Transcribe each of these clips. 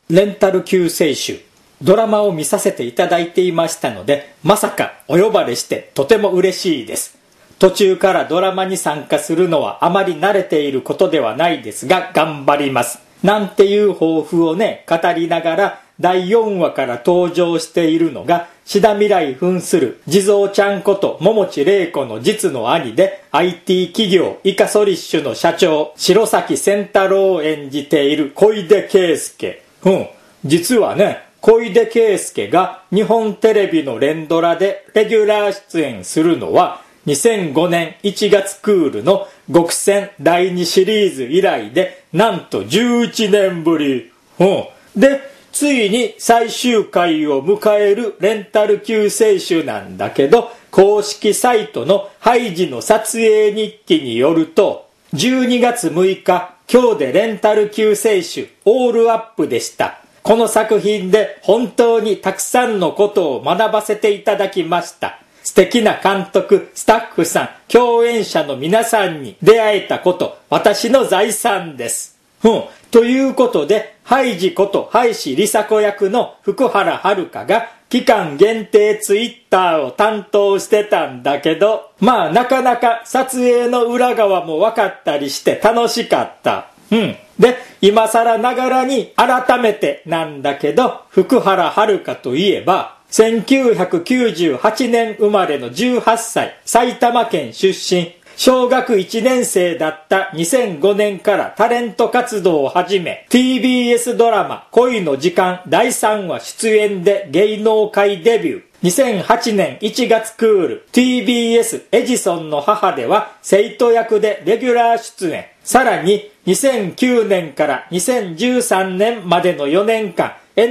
レンタル救世主ドラマを見させていただいていましたので、まさかお呼ばれしてとても嬉しいです。途中からドラマに参加するのはあまり慣れていることではないですが頑張ります。なんていう抱負をね、語りながら第4話から登場しているのが志田未来扮する地蔵ちゃんこと桃地玲子の実の兄で IT 企業イカソリッシュの社長白崎仙太郎を演じている小出圭介。実はね、小出圭介が日本テレビの連ドラでレギュラー出演するのは2005年1月クールの極戦第2シリーズ以来でなんと11年ぶり。で、ついに最終回を迎えるレンタル救世主なんだけど、公式サイトのハイジの撮影日記によると、12月6日、今日でレンタル救世主オールアップでした。この作品で本当にたくさんのことを学ばせていただきました。素敵な監督、スタッフさん、共演者の皆さんに出会えたこと、私の財産です。ということで、ハイジことハイシリサ子役の福原遥が期間限定ツイッターを担当してたんだけど、なかなか撮影の裏側も分かったりして楽しかった。で、今更ながらに改めてなんだけど、福原遥といえば、1998年生まれの18歳、埼玉県出身、小学1年生だった2005年からタレント活動を始め、TBS ドラマ恋の時間第3話出演で芸能界デビュー。2008年1月クール TBS エジソンの母では生徒役でレギュラー出演。さらに2009年から2013年までの4年間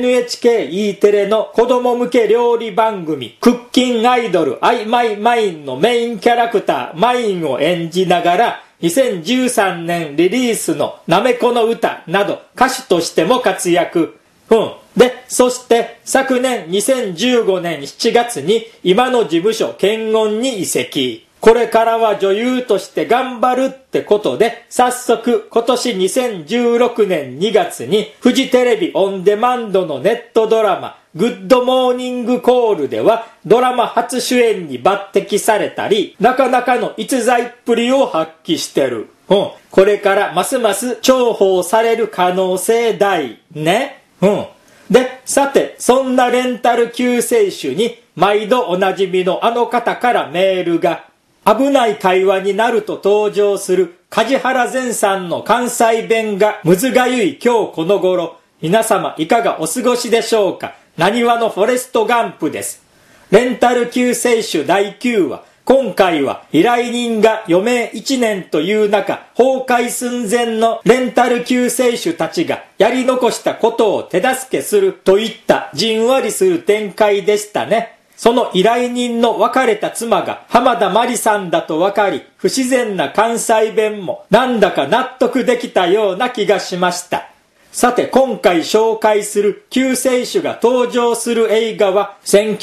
NHKE テレの子供向け料理番組クッキンアイドルアイマイマインのメインキャラクターマインを演じながら2013年リリースのなめこの歌など歌手としても活躍。で、そして昨年2015年7月に今の事務所検温に移籍。これからは女優として頑張るってことで、早速今年2016年2月にフジテレビオンデマンドのネットドラマグッドモーニングコールではドラマ初主演に抜擢されたり、なかなかの逸材っぷりを発揮してる。これからますます重宝される可能性大ね。で、さて、そんなレンタル救世主に毎度おなじみのあの方からメールが。危ない会話になると登場する梶原善さんの関西弁がむずがゆい今日この頃。皆様いかがお過ごしでしょうか。なにわのフォレストガンプです。レンタル救世主第9話。今回は依頼人が余命1年という中、崩壊寸前のレンタル救世主たちがやり残したことを手助けするといったじんわりする展開でしたね。その依頼人の別れた妻が浜田真理さんだと分かり、不自然な関西弁もなんだか納得できたような気がしました。さて今回紹介する救世主が登場する映画は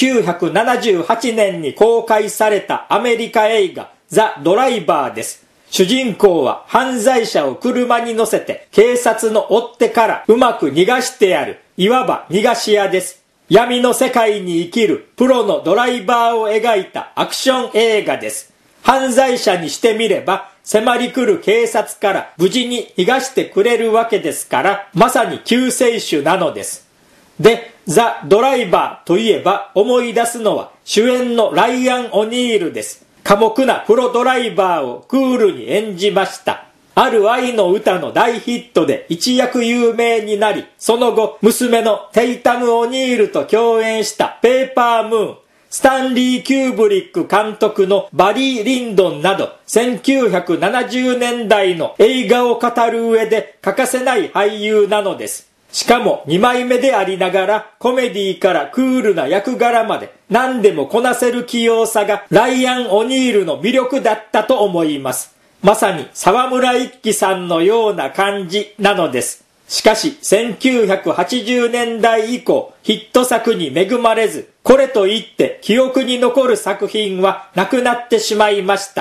1978年に公開されたアメリカ映画ザ・ドライバーです。主人公は犯罪者を車に乗せて警察の追っ手からうまく逃がしてやる、いわば逃がし屋です。闇の世界に生きるプロのドライバーを描いたアクション映画です。犯罪者にしてみれば迫り来る警察から無事に逃がしてくれるわけですから、まさに救世主なのです。で、ザ・ドライバーといえば思い出すのは主演のライアン・オニールです。寡黙なプロドライバーをクールに演じました。ある愛の歌の大ヒットで一躍有名になり、その後娘のテイタム・オニールと共演したペーパームーン、スタンリー・キューブリック監督のバリー・リンドンなど1970年代の映画を語る上で欠かせない俳優なのです。しかも2枚目でありながらコメディからクールな役柄まで何でもこなせる器用さがライアン・オニールの魅力だったと思います。まさに沢村一樹さんのような感じなのです。しかし1980年代以降ヒット作に恵まれず、これといって記憶に残る作品はなくなってしまいました。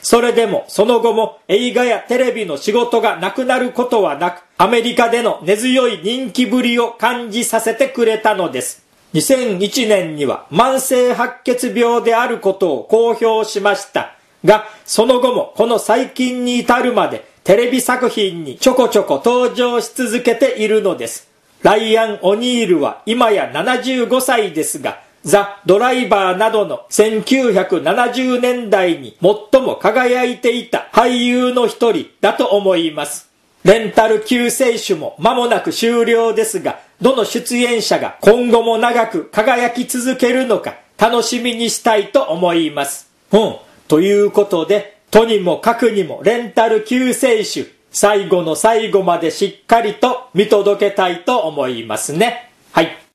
それでもその後も映画やテレビの仕事がなくなることはなく、アメリカでの根強い人気ぶりを感じさせてくれたのです。2001年には慢性白血病であることを公表しましたが、その後もこの最近に至るまでテレビ作品にちょこちょこ登場し続けているのです。ライアン・オニールは今や75歳ですが、ザ・ドライバーなどの1970年代に最も輝いていた俳優の一人だと思います。レンタル救世主も間もなく終了ですが、どの出演者が今後も長く輝き続けるのか楽しみにしたいと思います。ということで、とにもかくにもレンタル救世主、最後の最後までしっかりと見届けたいと思いますね。はい。